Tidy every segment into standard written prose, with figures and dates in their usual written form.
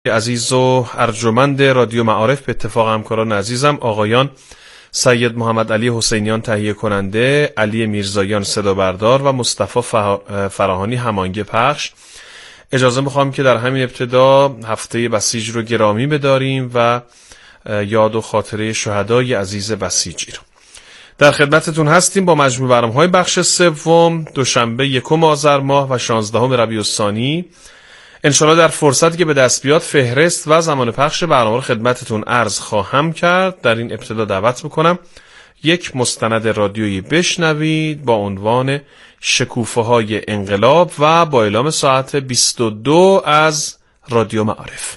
عزیز و ارجمند رادیو معارف، به اتفاق همکاران عزیزم آقایان سید محمد علی حسینیان تهیه کننده، علی میرزاییان صدا بردار و مصطفی فراهانی هماهنگ پخش، اجازه میخوام که در همین ابتدا هفته بسیج رو گرامی بداریم و یاد و خاطره شهدای عزیز بسیجی رو در خدمتتون هستیم با مجموع برنامه‌های بخش سوم، دوشنبه 1 آذر ماه و 16 ربیع الثانی. انشالله در فرصتی که به دست بیاد فهرست و زمان پخش برنامه رو خدمتتون عرض خواهم کرد. در این ابتدا دعوت میکنم یک مستند رادیویی بشنوید با عنوان شکوفه‌های انقلاب و با اعلام ساعت 22 از رادیو معارف.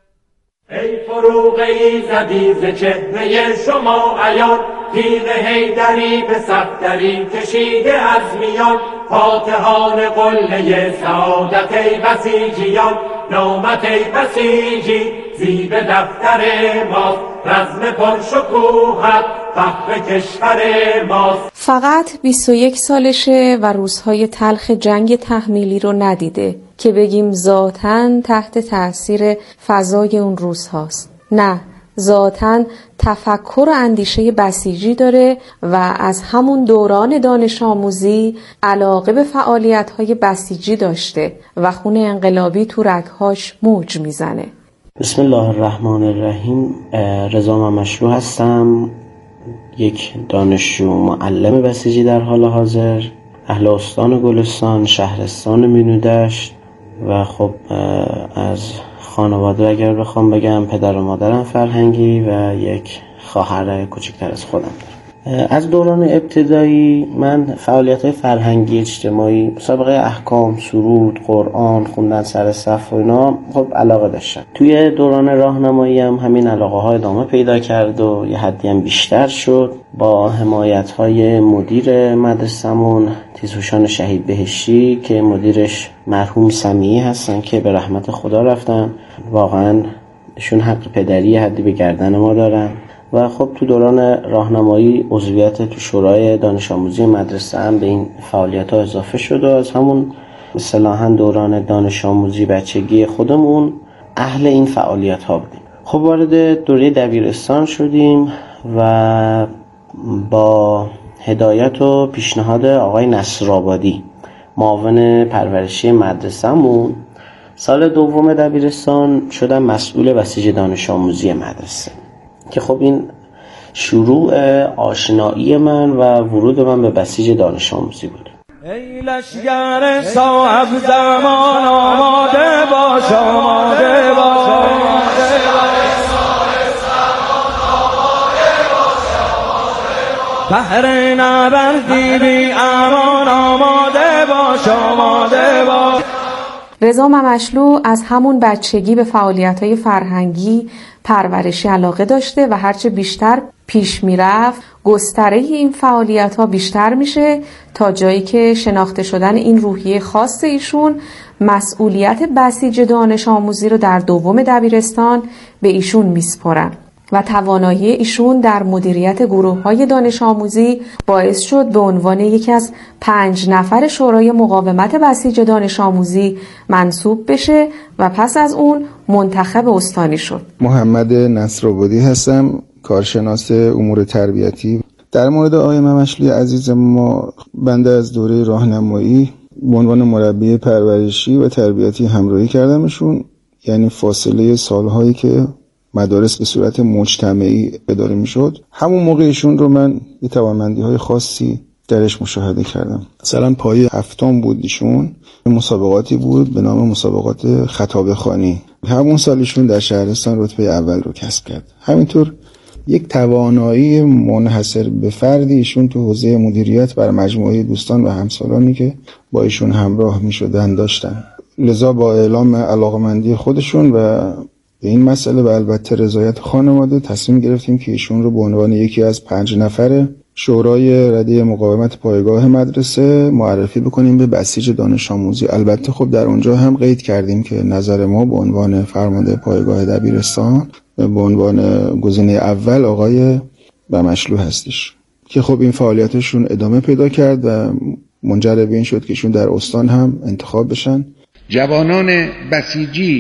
ای فروغی زدی ز چهره شما عیان، تیغ حیدری به صفدری کشیده از میان، فاتحان قله سعادت ای بسیجیان، نامت ای بسیجی زیب دفتر ماست، رزم پرشکوهت فخر کشور ماست. فقط 21 سالشه و روزهای تلخ جنگ تحمیلی رو ندیده که بگیم ذاتاً تحت تأثیر فضای اون روزهاست. نه، ذاتاً تفکر و اندیشه بسیجی داره و از همون دوران دانش آموزی علاقه به فعالیت‌های بسیجی داشته و خون انقلابی تو رگ‌هاش موج میزنه. بسم الله الرحمن الرحیم. رضا مشروع هستم، یک دانشجو معلم بسیجی در حال حاضر، اهل استان گلستان، شهرستان مینودشت و خب از خانواده اگر بخوام بگم پدر و مادرم فرهنگی و یک خواهر کوچکتر از خودم دارم. از دوران ابتدایی من فعالیت‌های فرهنگی اجتماعی، مسابقه احکام، سرود، قرآن خوندن سر صف و اینا خب علاقه داشتم. توی دوران راهنمایی هم همین علاقه‌ها ادامه پیدا کرد و یه حدی هم بیشتر شد. با حمایت‌های مدیر مدرسمون تیزهوشان شهید بهشتی که مدیرش مرحوم سمیعی هستن که به رحمت خدا رفتن، واقعا ایشون حق پدری حدی به گردن ما دارن. و خب تو دوران راهنمایی عضویت تو شورای دانش آموزی مدرسه هم به این فعالیت‌ها اضافه شد و از همون اصطلاحاً دوران دانش آموزی بچگی خودمون اهل این فعالیت‌ها بودیم. خب وارد دوره دبیرستان شدیم و با هدایت و پیشنهاد آقای نصرآبادی معاون پرورشی مدرسه‌مون سال دوم دبیرستان شدم مسئول بسیج دانش آموزی مدرسه که خب این شروع آشنایی من و ورود من به بسیج دانش آموزی بود. ای لشگر صاحب زمان آماده باش، آماده باش، بهر نبردی بی امان آماده باش، آماده باش. رضا مشلو از همون بچگی به فعالیت‌های فرهنگی پرورشی علاقه داشته و هرچه بیشتر پیش میرفت گستره این فعالیت‌ها بیشتر میشه تا جایی که شناخته شدن این روحیه خاص ایشون مسئولیت بسیج دانش آموزی رو در دوم دبیرستان به ایشون میسپارن و توانایی ایشون در مدیریت گروه‌های دانش آموزی باعث شد به عنوان یکی از 5 نفر شورای مقاومت بسیج دانش آموزی منصوب بشه و پس از اون منتخب استانی شد. محمد نصرآبادی هستم، کارشناس امور تربیتی. در مورد آقای مشلی عزیز ما، بنده از دوره راهنمایی به عنوان مربی پرورشی و تربیتی همراهی کردمشون، یعنی فاصله سالهایی که مدارس به صورت مجتمعی اداره میشد، همون موقع ایشون رو من یه توانمندی‌های خاصی درش مشاهده کردم. مثلا پایه 7 بود ایشون، مسابقاتی بود به نام مسابقات خطابه خوانی. همون سال ایشون در شهرستان رتبه اول رو کسب کرد. همینطور یک توانایی منحصر به فردی ایشون تو حوزه مدیریت بر مجموعه دوستان و همسالانی که با ایشون همراه میشدن داشتن. لذا با اعلام علاقمندی خودشون و به این مسئله و البته رضایت خانواده تصمیم گرفتیم که ایشون رو به عنوان یکی از 5 نفر شورای رده مقاومت پایگاه مدرسه معرفی بکنیم به بسیج دانش آموزی. البته خب در اونجا هم قید کردیم که نظر ما به عنوان فرمانده پایگاه دبیرستان به عنوان گزینه اول آقای مشلو هستش که خب این فعالیتشون ادامه پیدا کرد و منجر به این شد که ایشون در استان هم انتخاب بشن. جوانان بسیجی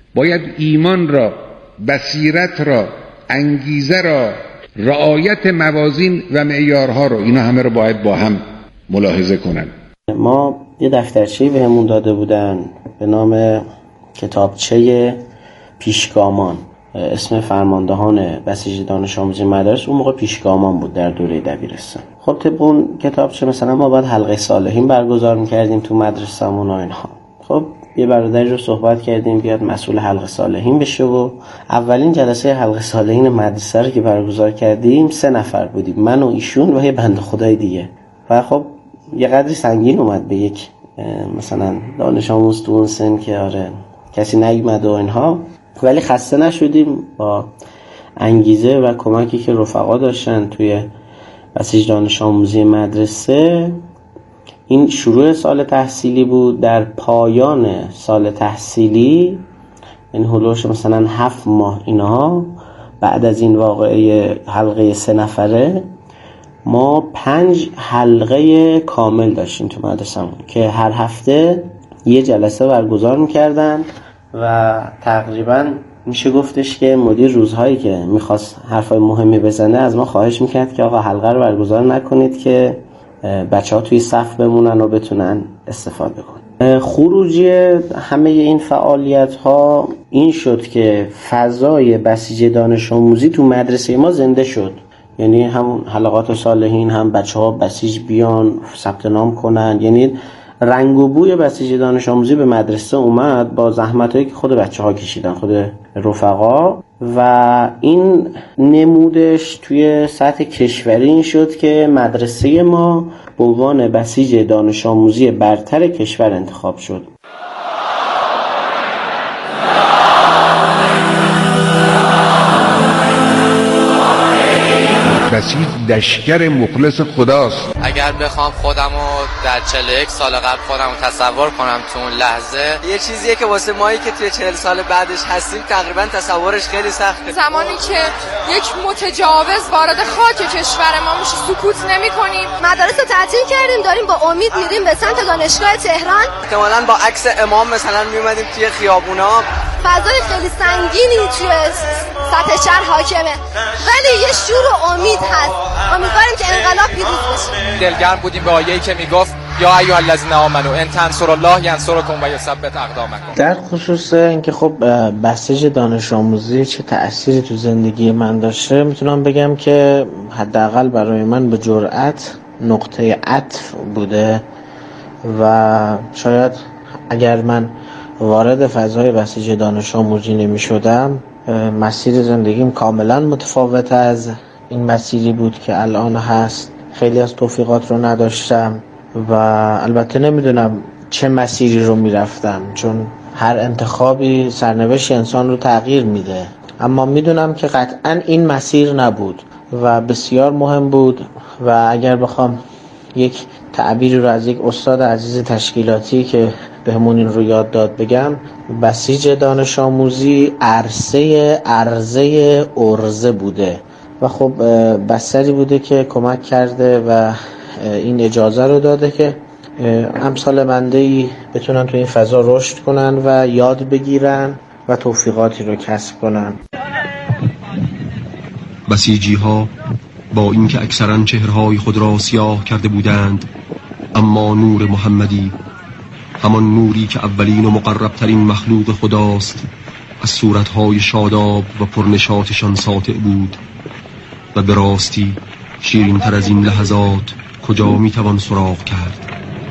باید ایمان را، بصیرت را، انگیزه را، رعایت موازین و معیارها رو، اینا همه رو باید با هم ملاحظه کنن. ما یه دفترچه‌ای بهمون داده بودن به نام کتابچه پیشگامان، اسم فرماندهان بسیج دانش آموزی مدارس اون موقع پیشگامان بود در دوره دبیرستان. خب طبق اون کتابچه مثلا ما باید حلقه صالحین برگزار می‌کردیم تو مدرسه‌مون و اینها. خب یه برادری رو صحبت کردیم بیاد مسئول حلقه صالحین بشه و اولین جلسه حلقه صالحین مدرسه رو که برگزار کردیم 3 نفر بودیم، من و ایشون و یه بنده خدای دیگه. و خب یه قدری سنگین اومد به یک مثلا دانش آموز تو اون سن که آره کسی نیومد و اینها، ولی خسته نشدیم. با انگیزه و کمکی که رفقا داشتن توی بسیج دانش آموزی مدرسه، این شروع سال تحصیلی بود. در پایان سال تحصیلی این هلوش مثلا 7 ماه اینها بعد از این واقعه حلقه 3 نفره ما 5 حلقه کامل داشتیم تو مدرسه‌مون که هر هفته یه جلسه برگزار می‌کردن و تقریبا میشه گفتش که مدیر روزهایی که میخواست حرفای مهمی بزنه از ما خواهش میکرد که آقا حلقه رو برگزار نکنید که بچه‌ها توی صف بمونن و بتونن استفاده کنن. خروجی همه این فعالیت‌ها این شد که فضای بسیج دانش آموزی تو مدرسه ما زنده شد. یعنی هم حلقات صالحین، هم بچه‌ها بسیج بیان ثبت نام کنن. یعنی رنگ و بوی بسیج دانش آموزی به مدرسه اومد با زحمتایی که خود بچه‌ها کشیدن، خود رفقا. و این نمودش توی سطح کشوری این شد که مدرسه ما به عنوان بسیج دانش آموزی برتر کشور انتخاب شد. بسیج لشکر مخلص خداست. اگر بخوام خودمو در 41 سال قبل خودمو تصور کنم تو اون لحظه، یه چیزیه که واسه مایی که توی 40 سال بعدش هستیم تقریبا تصورش خیلی سخته. زمانی که یک متجاوز وارد خاک کشور ما میشه سکوت نمی‌کنیم. مدارس رو تعطیل کردیم، داریم با امید میریم به سمت دانشگاه تهران. احتمالاً با عکس امام مثلا میومدیم توی خیابونا. فضای خیلی سنگینی توی سطح شهر حاکمه، ولی یه شور و امید هست. امیدواریم که انقلاب پیروز بشه. دلگرم بودیم به آیه‌ای که میگفت یا ایها الذین آمنوا ان تنصروا الله ینصرکم و یثبت اقدامکم. در خصوص اینکه خب بسیج دانش آموزی چه تأثیری تو زندگی من داشته، میتونم بگم که حداقل برای من به جرئت نقطه عطف بوده و شاید اگر من وارد فضای بسیج دانش آموزی نمی شدم مسیر زندگیم کاملا متفاوت از این مسیری بود که الان هست. خیلی از توفیقات رو نداشتم و البته نمیدونم چه مسیری رو میرفتم، چون هر انتخابی سرنوشت انسان رو تغییر میده، اما میدونم که قطعا این مسیر نبود و بسیار مهم بود. و اگر بخوام یک تعبیری رو از یک استاد عزیز تشکیلاتی که بهمون این رو یاد داد بگم، بسیج دانش آموزی عرصه ارزه بوده و خب بستری بوده که کمک کرده و این اجازه رو داده که امثال بنده‌ای بتونن تو این فضا رشد کنن و یاد بگیرن و توفیقاتی رو کسب کنن. بسیجی ها با اینکه اکثرا چهرهای خود را سیاه کرده بودند، اما نور محمدی، همان نوری که اولین و مقربترین مخلوق خداست، از صورتهای شاداب و پرنشاطشان ساطع بود و به راستی شیرین تر از این لحظات کجا میتوان سراغ کرد.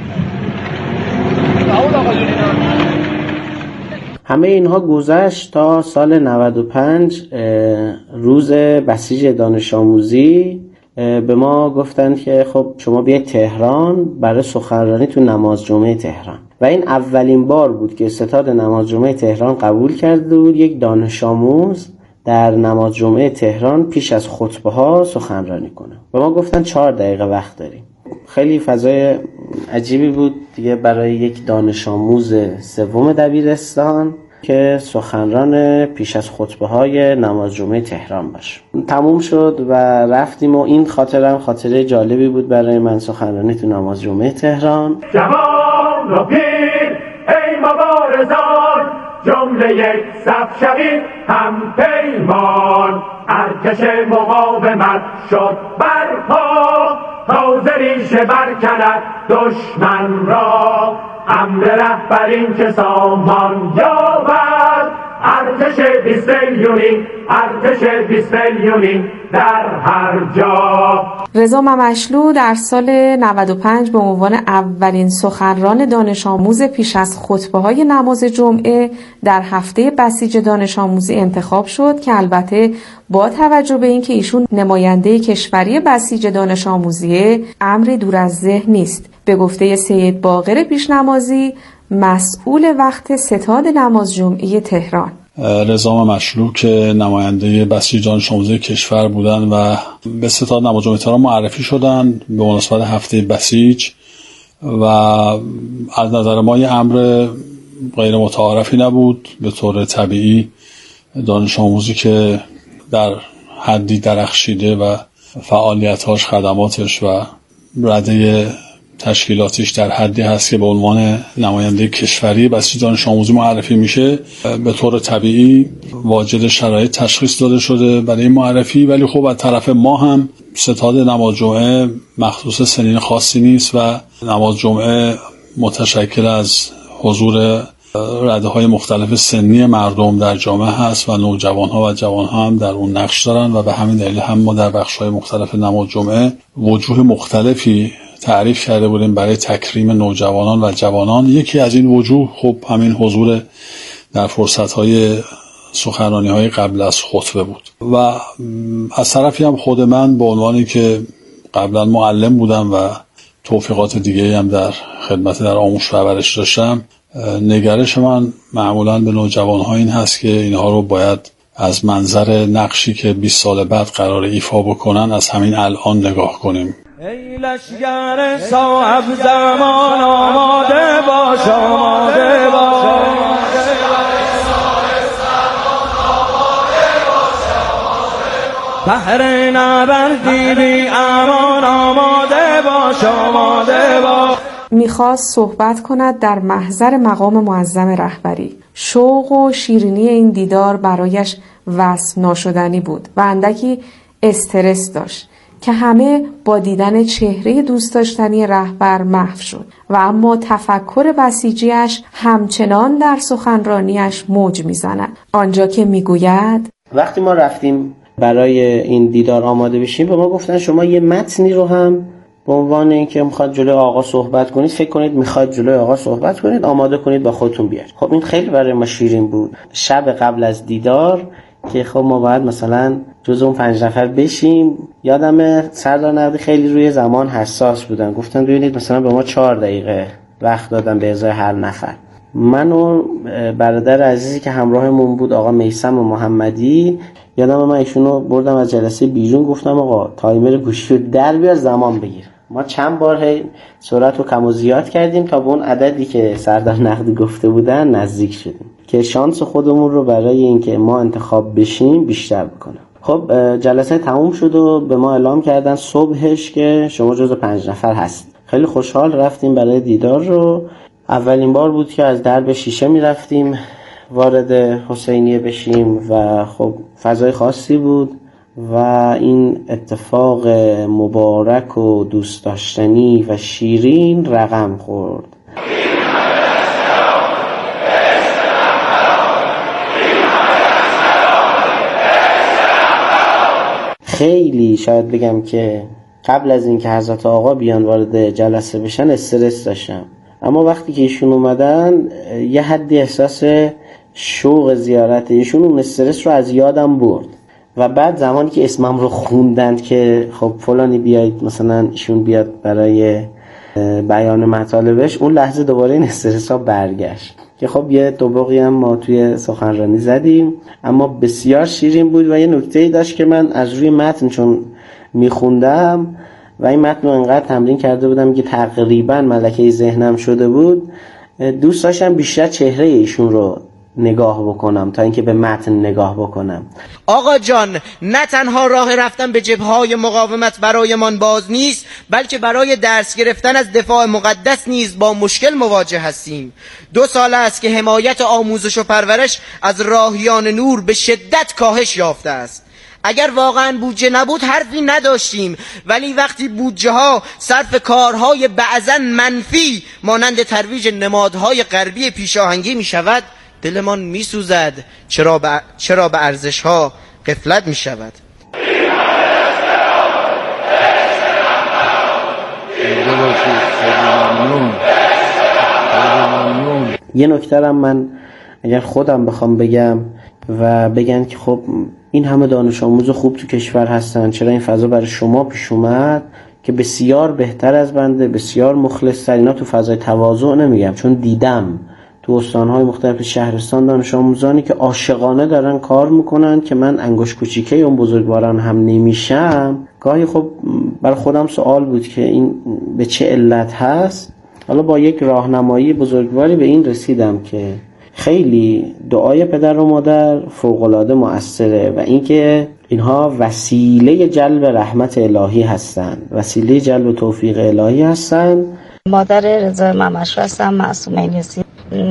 همه اینها گذشت تا سال 95 روز بسیج دانش آموزی به ما گفتند که خب شما بیاید تهران برای سخنرانی تو نماز جمعه تهران. و این اولین بار بود که ستاد نماز جمعه تهران قبول کرده بود یک دانش آموز در نماز جمعه تهران پیش از خطبه ها سخنرانی کنه. به ما گفتن 4 دقیقه وقت داریم. خیلی فضای عجیبی بود دیگه برای یک دانش آموز سوم دبیرستان که سخنران پیش از خطبه های نماز جمعه تهران باشه. تموم شد و رفتیم و این خاطرم خاطره جالبی بود برای من، سخنرانی تو نماز جمعه تهران. جوان و پیر ای مبارزان، جمله یک صف شوید هم پیمان، ارتش مقاومت شد برپا، تازه ریشه برکند دشمن را، امر رهبرین که سامان یابد، ارتش 20 میلیونی، ارتش 20 میلیونی در هر جا. رضا ممشلو در سال 95 به عنوان اولین سخنران دانش آموز پیش از خطبه‌های نماز جمعه در هفته بسیج دانش آموزی انتخاب شد که البته با توجه به اینکه ایشون نماینده کشوری بسیج دانش آموزیه امری دور از ذهن نیست. به گفته سید باقر پیشنمازی مسئول وقت ستاد نماز جمعه تهران، رضا ممشلو که نماینده بسیج دانش آموزی کشور بودن و به ستاد نماز جمعه تهران معرفی شدن به مناسبت هفته بسیج و از نظر ما یه امر غیر متعارفی نبود. به طور طبیعی دانش آموزی که در حدی درخشیده و فعالیتاش، خدماتش و رده تشکیلاتیش در حدی هست که به عنوان نماینده کشوری بسیج دانش آموزی معرفی میشه، به طور طبیعی واجد شرایط تشخیص داده شده برای معرفی. ولی خب از طرف ما هم ستاد نماز جمعه مخصوص سنین خاصی نیست و نماز جمعه متشکل از حضور رده‌های مختلف سنی مردم در جامعه هست و نوجوان‌ها و جوان‌ها هم در اون نقش دارن و به همین دلیل هم ما در بخش‌های مختلف نماز جمعه وجوه مختلفی تعریف کرده بودیم برای تکریم نوجوانان و جوانان. یکی از این وجوه خب همین حضور در فرصت‌های سخنرانی‌های قبل از خطبه بود و از طرفی هم خود من به عنوانی که قبلا معلم بودم و توفیقات دیگه‌ای هم در خدمت در آموزش و پرورش داشتم، نگرش من معمولاً به نوجوان‌ها این هست که اینها رو باید از منظر نقشی که 20 سال بعد قرار ایفا بکنن از همین الان نگاه کنیم. ای لشگر صاحب زمان آماده باش، آماده باش، بهر نبردی بی امان آماده باش، آماده باش. میخواست صحبت کند در محضر مقام معظم رهبری. شوق و شیرینی این دیدار برایش وصف ناشدنی بود و اندکی استرس داشت که همه با دیدن چهره دوست داشتنی رهبر محو شد و اما تفکر بسیجیش همچنان در سخنرانیش موج میزند. آنجا که میگوید وقتی ما رفتیم برای این دیدار آماده بشیم به ما گفتن شما یه متنی رو هم به عنوان اینکه میخواد جلوی آقا صحبت کنید، فکر کنید میخواد جلوی آقا صحبت کنید، آماده کنید با خودتون بیارید. خب این خیلی برای ما شیرین بود. شب قبل از دیدار که خب ما باید مثلا جز اون 5 نفر بشیم، یادم سردار نقدی خیلی روی زمان حساس بودن، گفتن ببینید مثلا به ما 4 دقیقه وقت دادن به ازای هر نفر. من و برادر عزیزی که همراهمون بود آقا میثم و محمدی، یادم من ایشونو بردم از جلسه بیرون، گفتم آقا تایمر گوشی رو در بیار زمان بگیر. ما چند بار سرعت رو کم و زیاد کردیم تا به اون عددی که سردار نقدی گفته بودن نزدیک شدیم که شانس خودمون رو برای اینکه ما انتخاب بشیم بیشتر بکنم. خب جلسه تموم شد و به ما اعلام کردن صبحش که شما جزو 5 نفر هست. خیلی خوشحال رفتیم برای دیدار رو. اولین بار بود که از درب شیشه می رفتیم وارد حسینیه بشیم و خب فضای خاصی بود و این اتفاق مبارک و دوست داشتنی و شیرین رقم خورد. خیلی شاید بگم که قبل از اینکه حضرت آقا بیان وارد جلسه بشن استرس داشتم، اما وقتی که ایشون اومدن یه حدی احساس شوق زیارت ایشون اون استرس رو از یادم برد و بعد زمانی که اسمم رو خوندند که خب فلانی بیاید مثلا ایشون بیاد برای بیان مطالبش، اون لحظه دوباره این استرس ها برگشت که خب یه دوباقی هم ما توی سخنرانی زدیم، اما بسیار شیرین بود و یه نکته‌ای داشت که من از روی متن چون میخوندم و این متن رو انقدر تمرین کرده بودم که تقریبا ملکه ذهنم شده بود، دوست داشتم بیشتر چهره ایشون رو نگاه بکنم تا اینکه به متن نگاه بکنم. آقا جان، نه تنها راه رفتن به جبهه‌های مقاومت برایمان باز نیست، بلکه برای درس گرفتن از دفاع مقدس نیز با مشکل مواجه هستیم. 2 سال است که حمایت آموزش و پرورش از راهیان نور به شدت کاهش یافته است. اگر واقعا بودجه نبود حرفی نداشتیم، ولی وقتی بودجه ها صرف کارهای بعضاً منفی مانند ترویج نمادهای غربی پیشاهنگی می شود، دلمان می سوزد. چرا به ارزش ها غفلت می شود؟ یه نکته هم من اگر خودم بخوام بگم و بگن که خب این همه دانش آموز خوب تو کشور هستن، چرا این فضا برای شما پیش اومد که بسیار بهتر از بنده، بسیار مخلص‌تر. اینا تو فضای تواضع نمیگم، چون دیدم تو استان‌های مختلف شهرستان دانش آموزانی که عاشقانه دارن کار میکنن که من انگشت کوچیکه اون بزرگواران هم نمیشم. گاهی خب برای خودم سوال بود که این به چه علت هست. حالا با یک راهنمایی بزرگواری به این رسیدم که خیلی دعای پدر و مادر فوق‌العاده مؤثره و اینکه اینها وسیله جلب رحمت الهی هستند، وسیله جلب توفیق الهی هستند. مادر رضا ممشلو هستم، معصومه یوسف.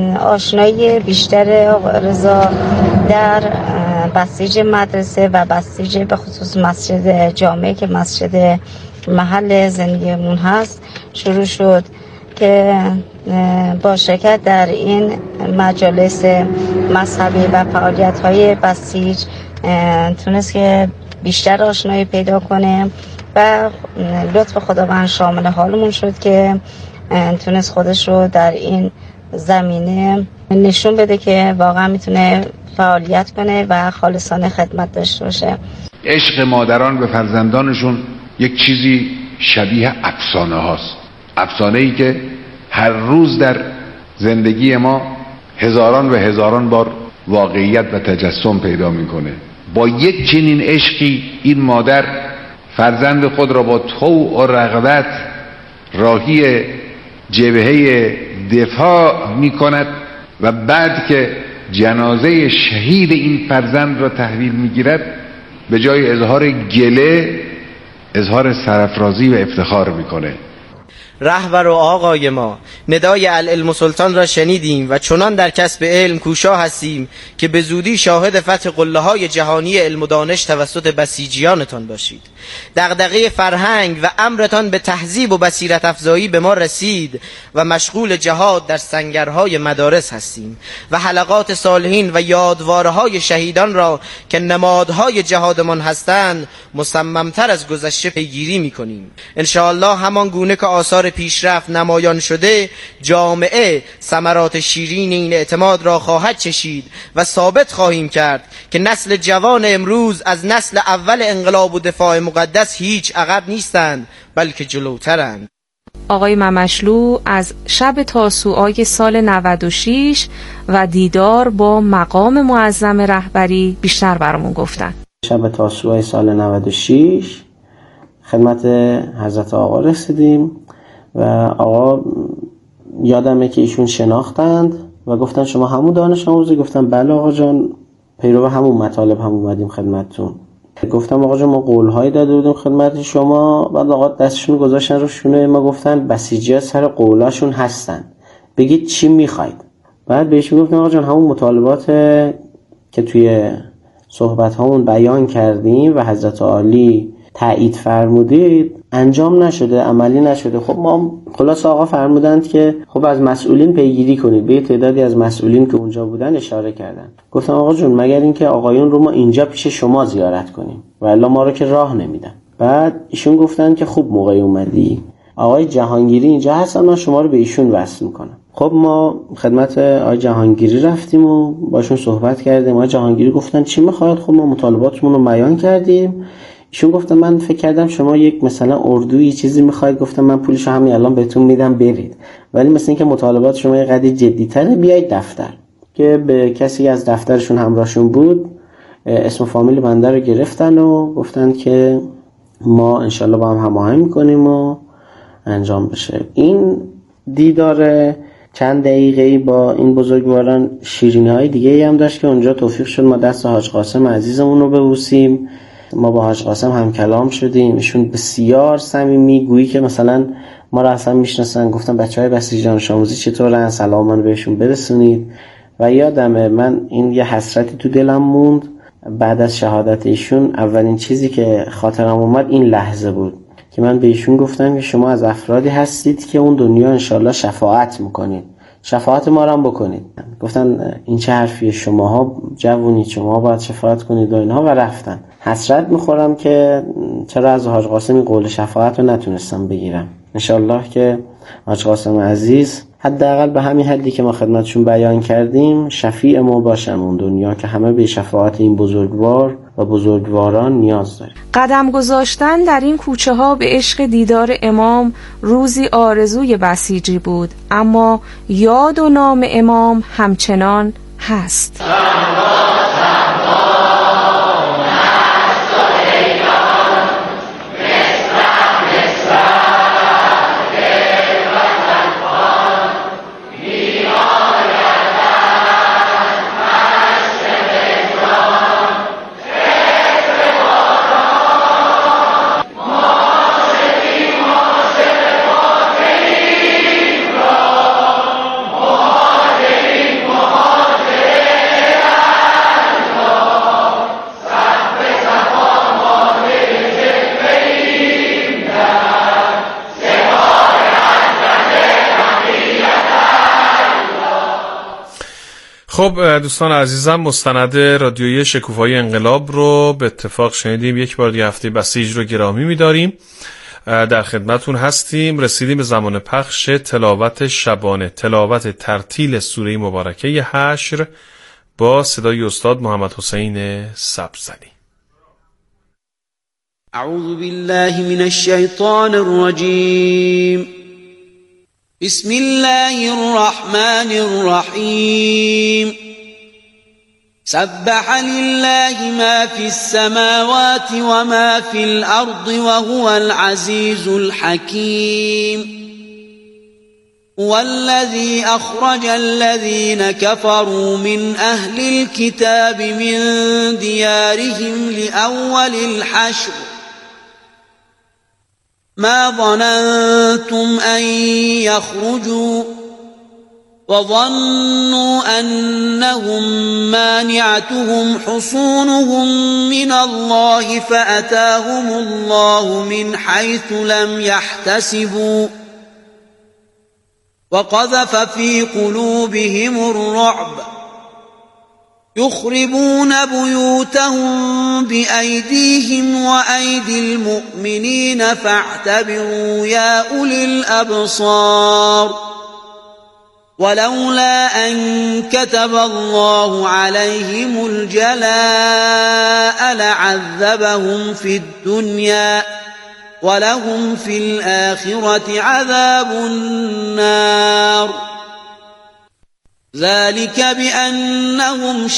آشنایی بیشتر آقا رضا در بسیج مدرسه و بسیج به خصوص مسجد جامعه که مسجد محل زندگیمون هست شروع شد که با شرکت در این مجالس مذهبی و فعالیت‌های بسیج تونست که بیشتر آشنایی پیدا کنه و لطف خداوند شامل حالمون شد که تونست خودش رو در این زمینه نشون بده که واقعا میتونه فعالیت کنه و خالصانه خدمت داشته باشه. عشق مادران به فرزندانشون یک چیزی شبیه افسانه هاست، افسانه ای که هر روز در زندگی ما هزاران و هزاران بار واقعیت و تجسم پیدا میکنه. با یک چنین عشقی این مادر فرزند خود را با طوع و رغبت راهی جبهه دفاع میکند و بعد که جنازه شهید این فرزند را تحویل میگیرد به جای اظهار گله اظهار سرافرازی و افتخار میکنه. رهبر و آقای ما، ندای العلم سلطان را شنیدیم و چنان در کسب علم کوشا هستیم که به زودی شاهد فتح قله‌های جهانی علم و دانش توسط بسیجیانتان باشید. دغدغه فرهنگ و امرتان به تهذیب و بصیرت افزایی به ما رسید و مشغول جهاد در سنگرهای مدارس هستیم و حلقات صالحین و یادوارهای شهیدان را که نمادهای جهادمان هستند مصممتر از گذشته پیگیری می‌کنیم. انشاءالله همان گونه که آثار پیشرفت نمایان شده، جامعه ثمرات شیرین این اعتماد را خواهد چشید و ثابت خواهیم کرد که نسل جوان امروز از نسل اول انقلاب و دفاع مقدس هیچ عقب نیستند بلکه جلوترند. آقای ممشلو از شب تاسوعای سال 96 و دیدار با مقام معظم رهبری بیشتر برامون گفتن. شب تاسوعای سال 96 خدمت حضرت آقا رسیدیم و آقا یادمه که ایشون شناختند و گفتن شما همون دانش آموزی؟ گفتم بله آقا جان، پیرو همون مطالب هم اومدیم خدمتتون. گفتم آقا جان ما قول‌هایی داده بودیم خدمت شما. بعد آقا دستشون گذاشتن رو شونه ما، گفتن بسیجی‌ها سر قولاشون هستن، بگید چی میخواید. بعد بهشون گفتم آقا جان همون مطالبات که توی صحبت هامون بیان کردیم و حضرت عالی تایید فرمودید انجام نشده، عملی نشده. خب ما خلاص آقا فرمودند که خب از مسئولین پیگیری کنید. به تعدادی از مسئولین که اونجا بودن اشاره کردن. گفتم آقا جون مگر اینکه آقایون رو ما اینجا پیش شما زیارت کنیم و الا ما رو که راه نمیدن. بعد ایشون گفتن که خوب موقعی اومدی، آقای جهانگیری اینجا هستن، من شما رو به ایشون وصل میکنم. خب ما خدمت آقای جهانگیری رفتیم و باشون صحبت کردیم. آقای جهانگیری گفتن چی میخواید؟ خب ما مطالباتمون رو بیان کردیم. ایشون گفتن من فکر کردم شما یک مثلا اردویی چیزی میخواید. گفتم من پولشو همین الان بهتون میدم برید، ولی مثل اینکه مطالبات شما یه قدری جدی‌تره، بیایید دفتر. که به کسی از دفترشون همراهشون بود اسم و فامیل بنده رو گرفتن و گفتن که ما انشالله با هم هماهنگ میکنیم و انجام بشه. این دیدار چند دقیقه با این بزرگواران شیرینی‌های دیگه‌ای هم داشت که اونجا توفیق شد ما دست حاج قاسم عزیزمون رو ببوسیم. ما با حاج قاسم هم کلام شدیم، ایشون بسیار صمیمی، گویی که مثلا ما رو اصلا میشناسن. گفتم بچهای بسیج دانش آموزی چطورن، سلام من بهشون برسونید. و یادمه من این یه حسرتی تو دلم موند بعد از شهادت ایشون. اولین چیزی که خاطرم اومد این لحظه بود که من به ایشون گفتم که شما از افرادی هستید که اون دنیا انشالله شفاعت میکنید، شفاعت ما رو هم بکنید. گفتن این چه حرفیه، شماها جوونید، شما باید شفاعت کنید و اینها، و رفتن. حسرت میخورم که چرا از حاج قاسم این قول شفاعت رو نتونستم بگیرم. انشالله که حاج قاسم عزیز حداقل به همین حدی که ما خدمتشون بیان کردیم شفیع ما باشن اون دنیا، که همه به شفاعت این بزرگوار و بزرگواران نیاز داریم. قدم گذاشتن در این کوچه ها به عشق دیدار امام روزی آرزوی بسیجی بود، اما یاد و نام امام همچنان هست. خب دوستان عزیزم، مستند رادیویی شکوفایی انقلاب رو به اتفاق شنیدیم. یک بار دیگه هفته بسیج رو گرامی می‌داریم، در خدمتون هستیم. رسیدیم به زمان پخش تلاوت شبانه، تلاوت ترتیل سوره مبارکه حشر با صدای استاد محمد حسین سبزنی. اعوذ بالله من الشیطان الرجیم. بسم الله الرحمن الرحیم. سبح لله ما في السماوات وما في الأرض وهو العزيز الحكيم. هو الذي أخرج الذين كفروا من أهل الكتاب من ديارهم لأول الحشر ما ظننتم أن يخرجوا وظنوا أنهم مانعتهم حصونهم من الله فأتاهم الله من حيث لم يحتسبوا وقذف في قلوبهم الرعب يخربون بيوتهم بأيديهم وأيدي المؤمنين فاعتبروا يا أولي الأبصار. ولولا أن كتب الله عليهم الجلاء لعذبهم في الدنيا ولهم في الآخرة عذاب النار. ذلك بأنهم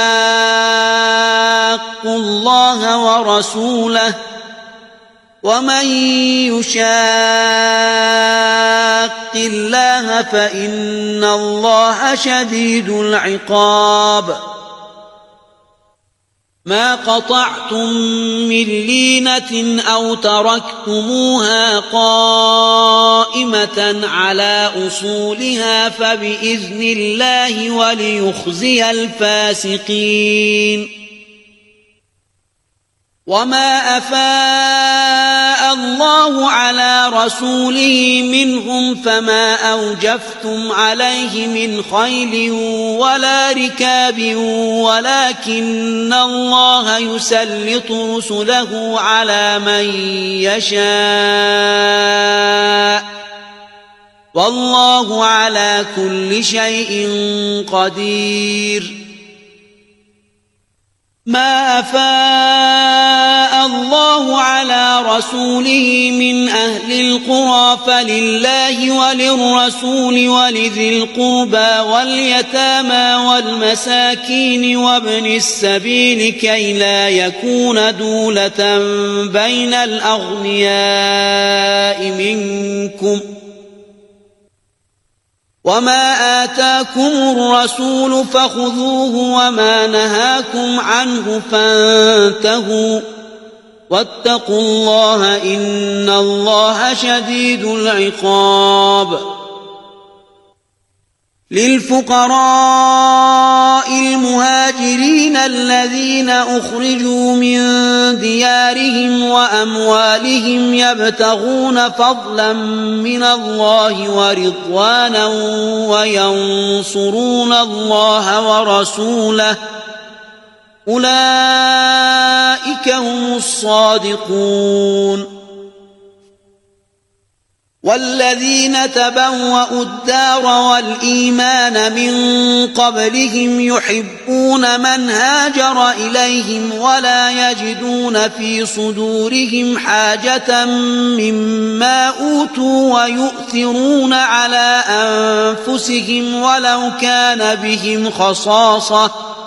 شاقوا الله ورسوله ومن يشاق الله فإن الله شديد العقاب. ما قطعتم من لينة أو تركتموها قائمة على أصولها فبإذن الله وليخزي الفاسقين. وما أفاء الله على رسوله منهم فما أوجفتم عليه من خيل ولا ركاب ولكن الله يسلط رسله على من يشاء والله على كل شيء قدير. ما أفاء الله على رسوله من أهل القرى فلله وللرسول ولذي القربى واليتامى والمساكين وابن السبيل كي لا يكون دولة بين الأغنياء منكم وما آتاكم الرسول فخذوه وما نهاكم عنه فانتهوا واتقوا الله إن الله شديد العقاب. للفقراء المهاجرين الذين أخرجوا من ديارهم وأموالهم يبتغون فضلا من الله ورضوانا وينصرون الله ورسوله أولئك هم الصادقون. والذين تبوأوا الدار والإيمان من قبلهم يحبون من هاجر إليهم ولا يجدون في صدورهم حاجة مما أوتوا ويؤثرون على أنفسهم ولو كان بهم خصاصة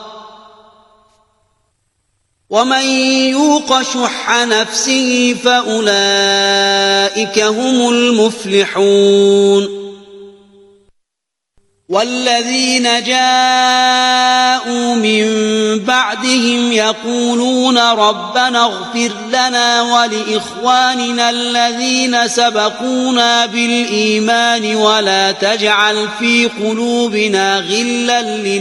ومن يوق شح نفسه فأولئك هم المفلحون. والذين جاءوا من بعدهم يقولون ربنا اغفر لنا ولإخواننا الذين سبقونا بالإيمان ولا تجعل في قلوبنا غلا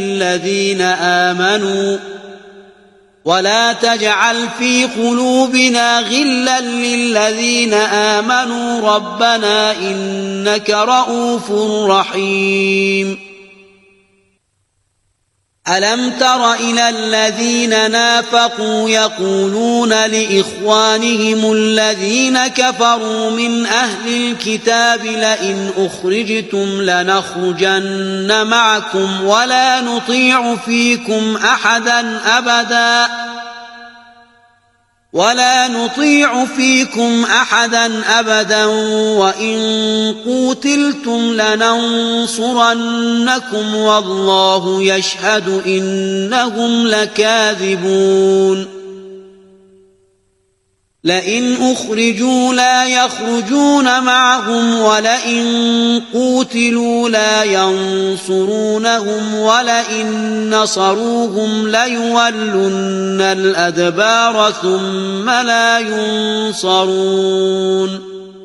للذين آمنوا ربنا إنك رؤوف رحيم. ألم تر إلى الذين نافقوا يقولون لإخوانهم الذين كفروا من أهل الكتاب لئن أخرجتم لنخرجن معكم ولا نطيع فيكم أحدا أبدا وإن قوتلتم لننصرنكم والله يشهد إنهم لكاذبون. لئن أخرجوا لا يخرجون معهم ولئن قوتلوا لا ينصرونهم ولئن نصروهم ليولن الأدبار ثم لا ينصرون.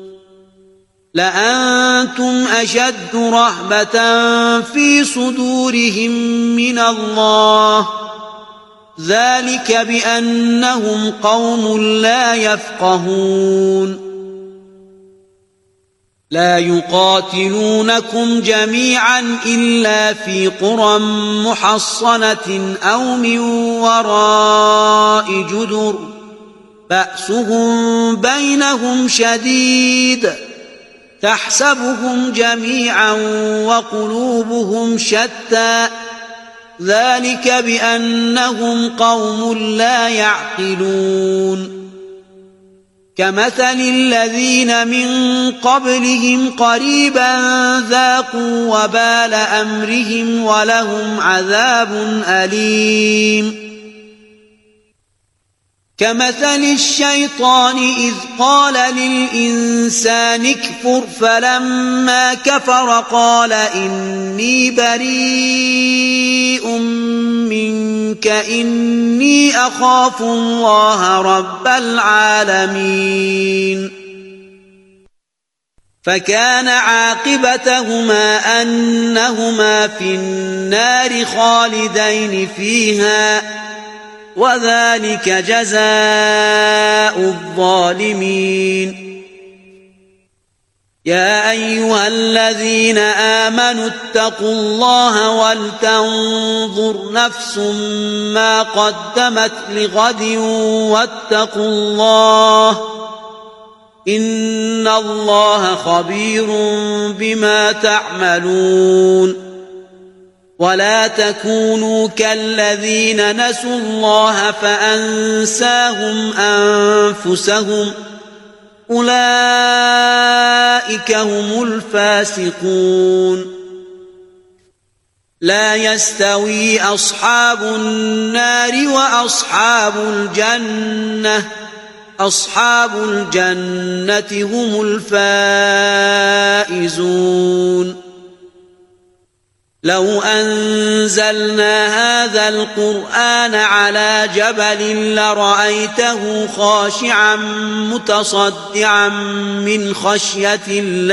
لأنتم أشد رهبة في صدورهم من الله ذلك بأنهم قوم لا يفقهون. لا يقاتلونكم جميعا إلا في قرى محصنة أو من وراء جدر بأسهم بينهم شديد تحسبهم جميعا وقلوبهم شتى ذلك بأنهم قوم لا يعقلون. كمثل الذين من قبلهم قريبا ذاقوا وبال أمرهم ولهم عذاب أليم. كمثل الشيطان إذ قال للإنسان اكفر فلما كفر قال إني بريء منك إني أخاف الله رب العالمين. فكان عاقبتهما أنهما في النار خالدين فيها وذلك جزاء الظالمين. يا أيها الذين آمنوا اتقوا الله ولتنظر نفس ما قدمت لغد واتقوا الله إن الله خبير بما تعملون. ولا تكونوا كالذين نسوا الله فأنساهم أنفسهم أولئك هم الفاسقون. لا يستوي أصحاب النار وأصحاب الجنة أصحاب الجنة هم الفائزون. لو أنزلنا هذا القرآن على جبل لرأيته خاشعا متصدعا من خشية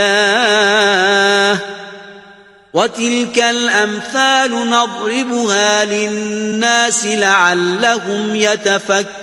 الله وتلك الأمثال نضربها للناس لعلهم يتفكرون